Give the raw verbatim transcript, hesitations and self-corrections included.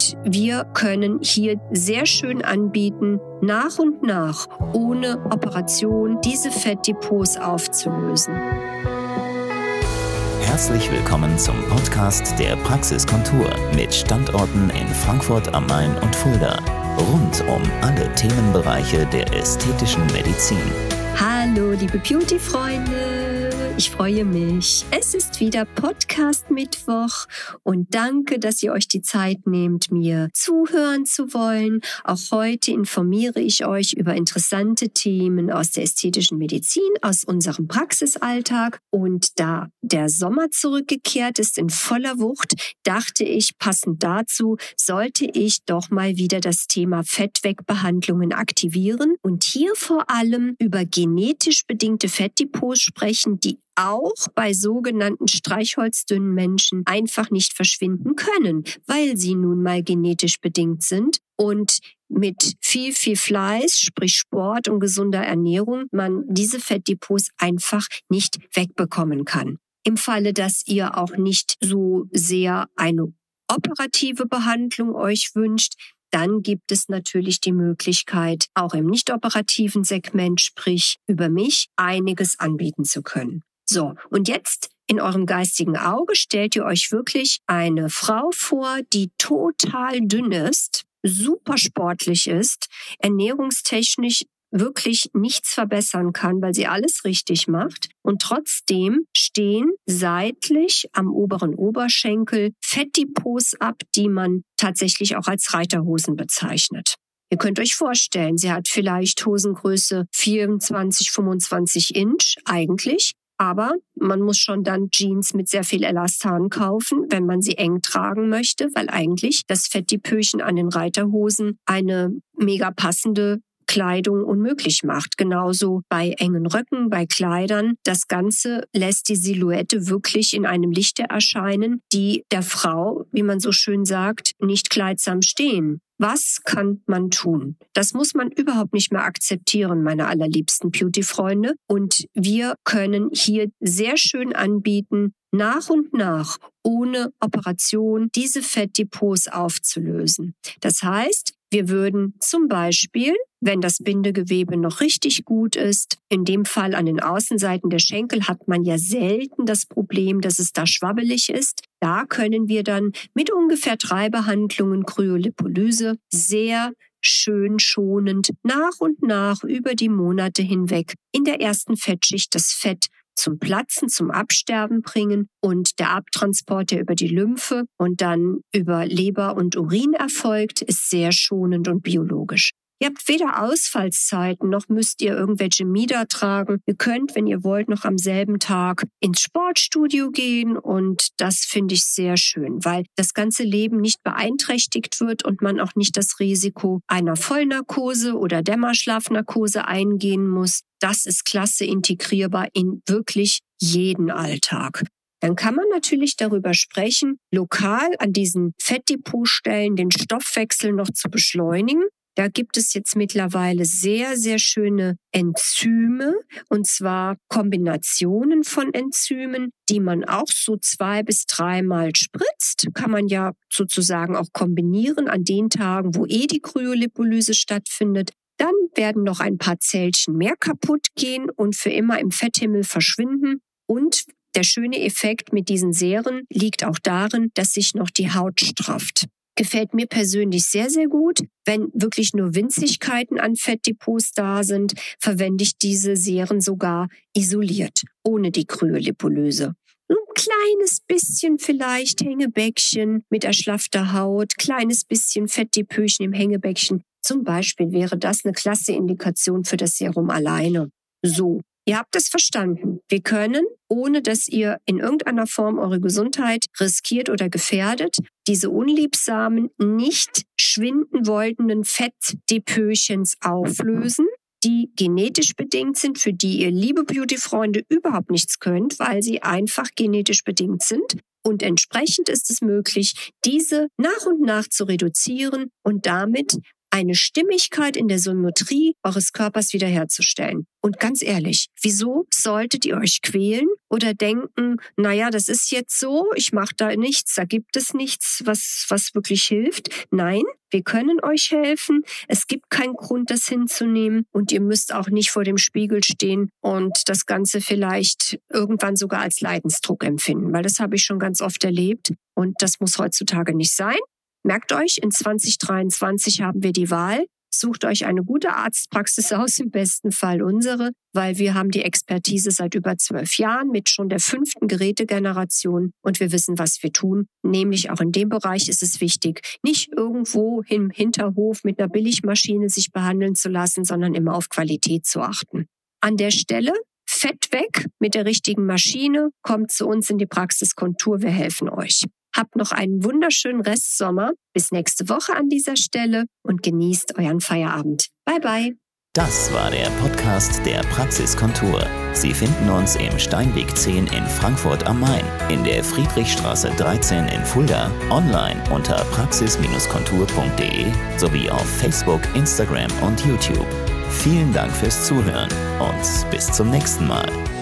Und wir können hier sehr schön anbieten, nach und nach, ohne Operation, diese Fettdepots aufzulösen. Herzlich willkommen zum Podcast der Praxiskontur mit Standorten in Frankfurt am Main und Fulda. Rund um alle Themenbereiche der ästhetischen Medizin. Hallo, liebe Beauty-Freunde, ich freue mich. Es ist wieder Podcast-Mittwoch und danke, dass ihr euch die Zeit nehmt, mir zuhören zu wollen. Auch heute informiere ich euch über interessante Themen aus der ästhetischen Medizin, aus unserem Praxisalltag. Und da der Sommer zurückgekehrt ist in voller Wucht, dachte ich, passend dazu sollte ich doch mal wieder das Thema Fettwegbehandlungen aktivieren und hier vor allem über genetisch bedingte Fettdepots sprechen, die auch bei sogenannten streichholzdünnen Menschen einfach nicht verschwinden können, weil sie nun mal genetisch bedingt sind und mit viel, viel Fleiß, sprich Sport und gesunder Ernährung, man diese Fettdepots einfach nicht wegbekommen kann. Im Falle, dass ihr auch nicht so sehr eine operative Behandlung euch wünscht, dann gibt es natürlich die Möglichkeit, auch im nicht-operativen Segment, sprich über mich, einiges anbieten zu können. So, und jetzt in eurem geistigen Auge stellt ihr euch wirklich eine Frau vor, die total dünn ist, super sportlich ist, ernährungstechnisch wirklich nichts verbessern kann, weil sie alles richtig macht. Und trotzdem stehen seitlich am oberen Oberschenkel Fettdepots ab, die man tatsächlich auch als Reiterhosen bezeichnet. Ihr könnt euch vorstellen, sie hat vielleicht Hosengröße vierundzwanzig, fünfundzwanzig Inch eigentlich. Aber man muss schon dann Jeans mit sehr viel Elastan kaufen, wenn man sie eng tragen möchte, weil eigentlich das Fettdepöchen an den Reiterhosen eine mega passende Kleidung unmöglich macht. Genauso bei engen Röcken, bei Kleidern. Das Ganze lässt die Silhouette wirklich in einem Lichte erscheinen, die der Frau, wie man so schön sagt, nicht kleidsam stehen. Was kann man tun? Das muss man überhaupt nicht mehr akzeptieren, meine allerliebsten Beauty-Freunde. Und wir können hier sehr schön anbieten, nach und nach, ohne Operation, diese Fettdepots aufzulösen. Das heißt, wir würden zum Beispiel, wenn das Bindegewebe noch richtig gut ist, in dem Fall an den Außenseiten der Schenkel hat man ja selten das Problem, dass es da schwabbelig ist. Da können wir dann mit ungefähr drei Behandlungen Kryolipolyse sehr schön schonend nach und nach über die Monate hinweg in der ersten Fettschicht das Fett zum Platzen, zum Absterben bringen und der Abtransport, der über die Lymphe und dann über Leber und Urin erfolgt, ist sehr schonend und biologisch. Ihr habt weder Ausfallszeiten, noch müsst ihr irgendwelche Mieder tragen. Ihr könnt, wenn ihr wollt, noch am selben Tag ins Sportstudio gehen und das finde ich sehr schön, weil das ganze Leben nicht beeinträchtigt wird und man auch nicht das Risiko einer Vollnarkose oder Dämmerschlafnarkose eingehen muss. Das ist klasse integrierbar in wirklich jeden Alltag. Dann kann man natürlich darüber sprechen, lokal an diesen Fettdepotstellen den Stoffwechsel noch zu beschleunigen. Da gibt es jetzt mittlerweile sehr, sehr schöne Enzyme, und zwar Kombinationen von Enzymen, die man auch so zwei- bis dreimal spritzt. Kann man ja sozusagen auch kombinieren an den Tagen, wo eh die Kryolipolyse stattfindet. Dann werden noch ein paar Zellchen mehr kaputt gehen und für immer im Fetthimmel verschwinden. Und der schöne Effekt mit diesen Seren liegt auch darin, dass sich noch die Haut strafft. Gefällt mir persönlich sehr, sehr gut. Wenn wirklich nur Winzigkeiten an Fettdepots da sind, verwende ich diese Seren sogar isoliert, ohne die Kryolipolyse. Ein kleines bisschen vielleicht Hängebäckchen mit erschlaffter Haut, kleines bisschen Fettdepöchen im Hängebäckchen. Zum Beispiel wäre das eine klasse Indikation für das Serum alleine. So. Ihr habt es verstanden. Wir können, ohne dass ihr in irgendeiner Form eure Gesundheit riskiert oder gefährdet, diese unliebsamen, nicht schwinden wollenden Fettdepöchens auflösen, die genetisch bedingt sind, für die ihr, liebe Beauty-Freunde, überhaupt nichts könnt, weil sie einfach genetisch bedingt sind. Und entsprechend ist es möglich, diese nach und nach zu reduzieren und damit eine Stimmigkeit in der Symmetrie eures Körpers wiederherzustellen. Und ganz ehrlich, wieso solltet ihr euch quälen oder denken, naja, das ist jetzt so, ich mache da nichts, da gibt es nichts, was, was wirklich hilft? Nein, wir können euch helfen. Es gibt keinen Grund, das hinzunehmen. Und ihr müsst auch nicht vor dem Spiegel stehen und das Ganze vielleicht irgendwann sogar als Leidensdruck empfinden, weil das habe ich schon ganz oft erlebt. Und das muss heutzutage nicht sein. Merkt euch, in zwanzig dreiundzwanzig haben wir die Wahl. Sucht euch eine gute Arztpraxis aus, im besten Fall unsere, weil wir haben die Expertise seit über zwölf Jahren mit schon der fünften Gerätegeneration und wir wissen, was wir tun. Nämlich auch in dem Bereich ist es wichtig, nicht irgendwo im Hinterhof mit einer Billigmaschine sich behandeln zu lassen, sondern immer auf Qualität zu achten. An der Stelle Fett weg mit der richtigen Maschine, kommt zu uns in die Praxis Kontur, wir helfen euch. Habt noch einen wunderschönen Restsommer. Bis nächste Woche an dieser Stelle und genießt euren Feierabend. Bye, bye. Das war der Podcast der Praxis Kontur. Sie finden uns im Steinweg zehn in Frankfurt am Main, in der Friedrichstraße dreizehn in Fulda, online unter praxis kontur punkt de sowie auf Facebook, Instagram und YouTube. Vielen Dank fürs Zuhören und bis zum nächsten Mal.